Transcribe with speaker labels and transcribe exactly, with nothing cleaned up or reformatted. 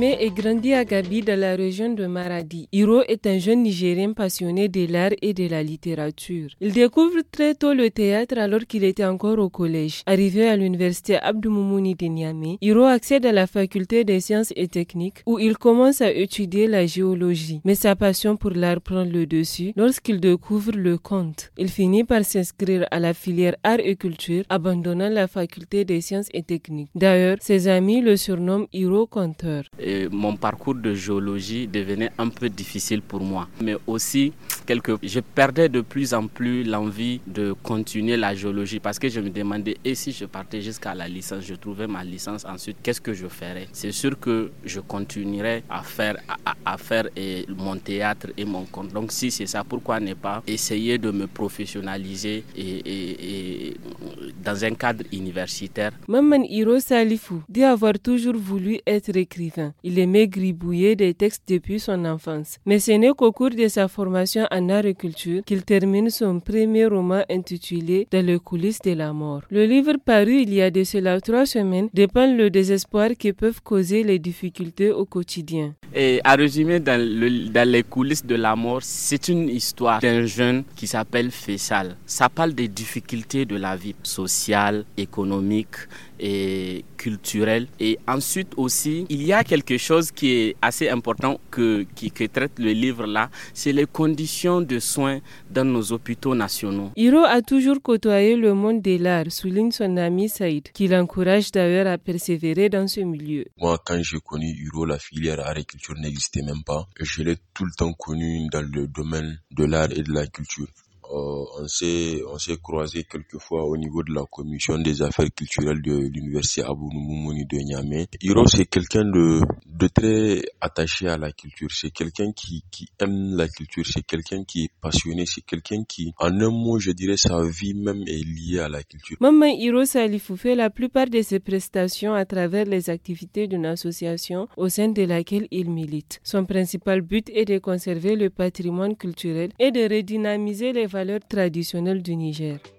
Speaker 1: né et grandi à Gabi dans la région de Maradi. Hiro est un jeune Nigérien passionné de l'art et de la littérature. Il découvre très tôt le théâtre alors qu'il était encore au collège. Arrivé à l'université Abdou Moumouni de Niamey, Hiro accède à la faculté des sciences et techniques où il commence à étudier la géologie. Mais sa passion pour l'art prend le dessus lorsqu'il découvre le conte. Il finit par s'inscrire à la filière art et culture, abandonnant la faculté des sciences et techniques. D'ailleurs, ses amis le surnomment Hiro Conteur.
Speaker 2: Et mon parcours de géologie devenait un peu difficile pour moi. Mais aussi, quelque... je perdais de plus en plus l'envie de continuer la géologie parce que je me demandais, et si je partais jusqu'à la licence, je trouvais ma licence ensuite, qu'est-ce que je ferais? C'est sûr que je continuerai à faire, à, à faire et mon théâtre et mon conte. Donc si c'est ça, pourquoi ne pas essayer de me professionnaliser et, et, et dans un cadre universitaire.
Speaker 1: Maman Hiro Salifou dit avoir toujours voulu être écrivain. Il aimait gribouiller des textes depuis son enfance. Mais ce n'est qu'au cours de sa formation en art et culture qu'il termine son premier roman intitulé Dans les coulisses de la mort. Le livre paru il y a de cela trois semaines dépeint le désespoir que peuvent causer les difficultés au quotidien.
Speaker 2: Et à résumer, dans, le, dans les coulisses de la mort, c'est une histoire d'un jeune qui s'appelle Faisal. Ça parle des difficultés de la vie sociale, économique et culturelle. Et ensuite aussi, il y a quelque chose qui est assez important que, qui, que traite le livre là, c'est les conditions de soins dans nos hôpitaux nationaux.
Speaker 1: Hiro a toujours côtoyé le monde de l'art, souligne son ami Saïd, qui l'encourage d'ailleurs à persévérer dans ce milieu.
Speaker 3: Moi, quand j'ai connu Hiro, la filière art et culture n'existait même pas. Je l'ai tout le temps connu dans le domaine de l'art et de la culture. Euh, on s'est on s'est croisé quelquefois au niveau de la commission des affaires culturelles de l'université Abdou Moumouni de Niamey. Hiro, c'est quelqu'un de de très attaché à la culture, c'est quelqu'un qui qui aime la culture, c'est quelqu'un qui est passionné, c'est quelqu'un qui, en un mot, je dirais, sa vie même est liée à la culture.
Speaker 1: Maman Hiro Salifou fait la plupart de ses prestations à travers les activités d'une association au sein de laquelle il milite. Son principal but est de conserver le patrimoine culturel et de redynamiser les valeurs traditionnelles du Niger.